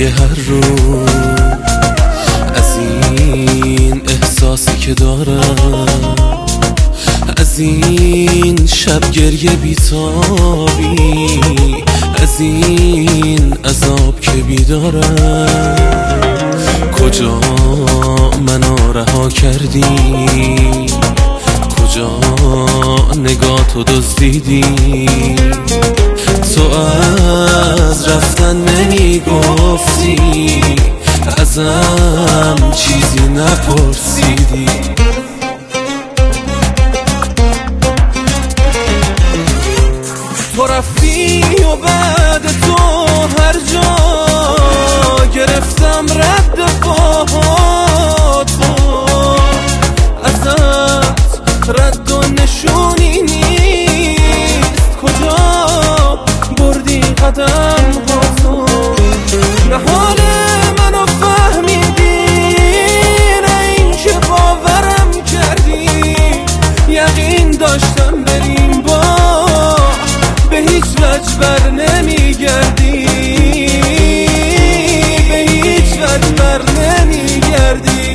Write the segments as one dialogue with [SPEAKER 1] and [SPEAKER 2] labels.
[SPEAKER 1] برای هر روز از این احساسی که دارم، از این شب گریه بیتابی، از این عذاب که بیدارم. کجا منو رها کردی، کجا نگاهتو دزدیدی، تو از رفتن نمیگفتی، ازم چیزی نپرسیدی. تو رفتی و بعد تو هر جا گرفتم رد پاهاتو، ازت رد و نشونی نیست، کجا بردی قدم هاتو. نه حال منو فهمیدی، نه این که باورم کردی، یقین داشتم بریم با به هیچ وجه بر نمیگردی، به هیچ وجه بر نمیگردی.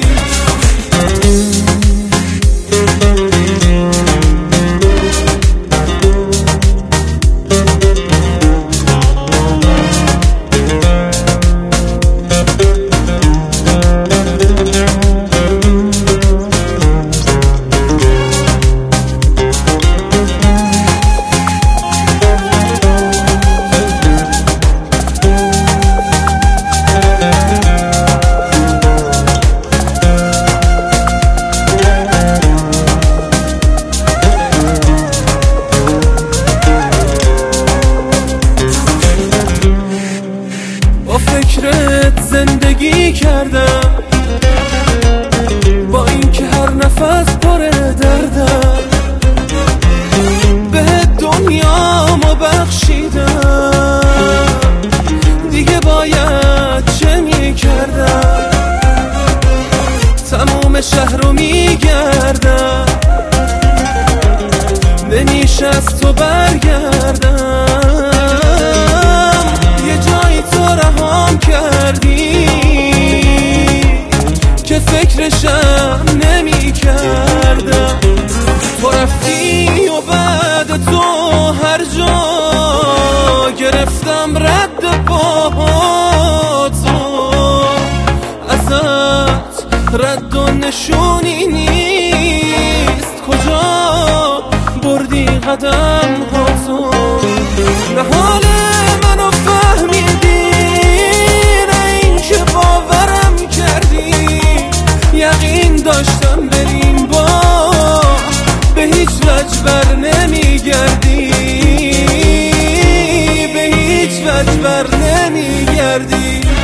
[SPEAKER 1] فکرت زندگی کردم، با اینکه هر نفس پر دردم، به دنیامو بخشیدم، دیگه باید چه میکردم؟ تموم شهر رو میگردم، نمیشه از تو برگردم. رهام کردی که فکرشم نمی کردم. تو رفتی و بعد تو هر جا گرفتم رد پاهاتو، ازت رد و نشونی نیست، کجا بردی قدم هاتو. نه حال منو فهمیدی، باورم کردی، یقین داشتم بریم با به هیچ وجه بر نمیگردی، به هیچ وجه بر نمیگردی.